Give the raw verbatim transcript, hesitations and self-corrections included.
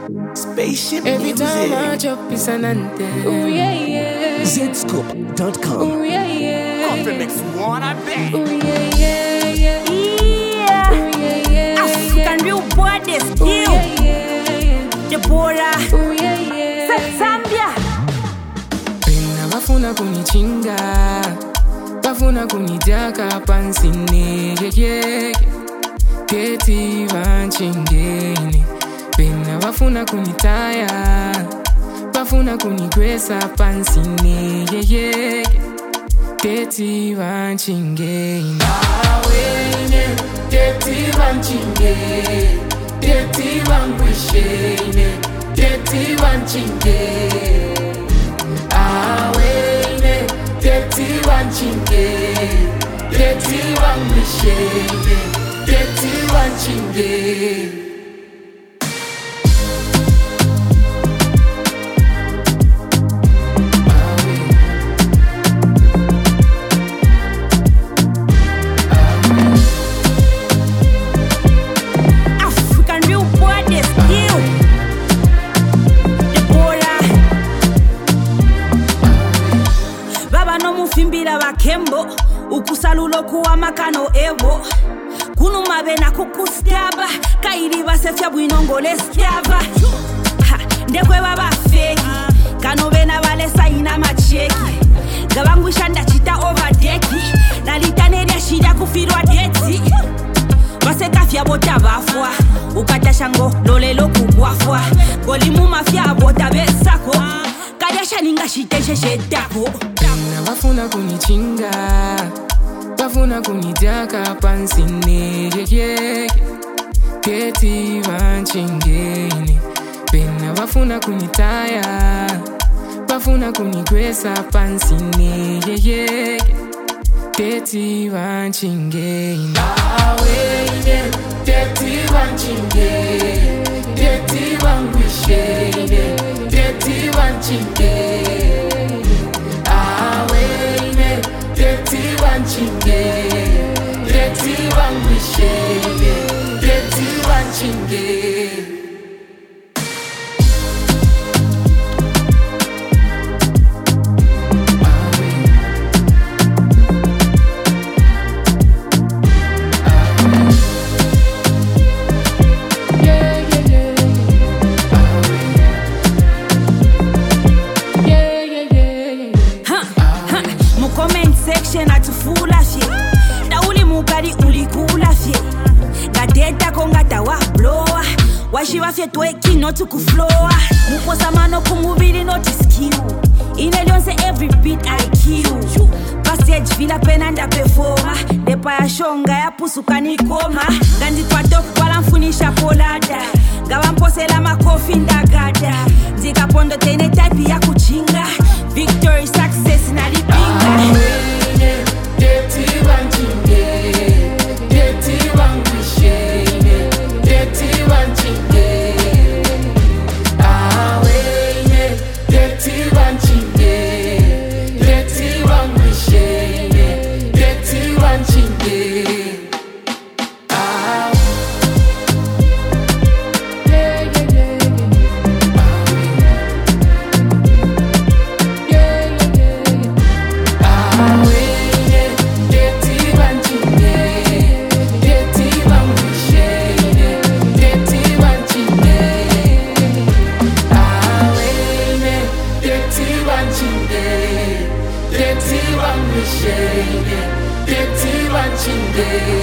Spaceship Every music. time I drop is an anthem. Ooh, yeah, yeah. Z scoop dot com. Ooh, yeah, yeah. Coffee mix one, I bet. Ooh, yeah, yeah, yeah. Yeah. Ooh, yeah, yeah. African real boy, this Ooh, you. yeah, yeah. Deborah. Ooh, yeah, yeah. Zambia. Pena bafuna kunichinga, bafuna kunijaka pansine, yeah, yeah. Keti vanchingeni. Pena bafuna kunitaya, bafuna kunikwesa pansine, yeah, yeah. Keti vanchingeni. Awene, keti vanchingeni. Keti vankwishene, keti vanchingeni. Awene, keti vanchingeni. Keti vankwishene, keti vanchingeni. Bakembo ukusalulo kuwa makano evo kunuma bena kukustyaba kairi basefya bwinongole styaba ndekwe baba fake kano bena bale saina macheki gabangwisha ndachita overdeki nalitaneria shida kufirwa deti basekafya bota bafwa ukatashango lolelo kugwafwa golimu mafya bota besako kadasha ninga shiteshe shetako. Bafuna kunichinga, bafuna kunijaka pansine, yeah, yeah. Keti vanchingeni. Pena bafuna kunitaya, bafuna kunikwesa pansine, yeah, yeah. Keti vanchingeni. Awene, keti vanchingeni. Keti vankwishene, keti vanchingeni. Keti vanchingeni, keti vankwishene, keti vanchingeni. Atufula fye na uli mukali ulikula fye gateta kongata wa blowa washiva fye tweki not kuflowa mukosa mano kumubili not skill ine lyonse every beat I kill passage vila pena nda performa depa ya shonga ya pusuka nikoma gandi kwa top wala mfunisha polada gawa mposela makofi ndagada zika pondo tene type ya kuchinga victory success na lipinga. Keti vanchingeni, keti vankwishene, keti vanchingeni. Awene, keti vanchingeni, keti vankwishene, keti vanchingeni. Keti vanchingeni, keti vanchingeni.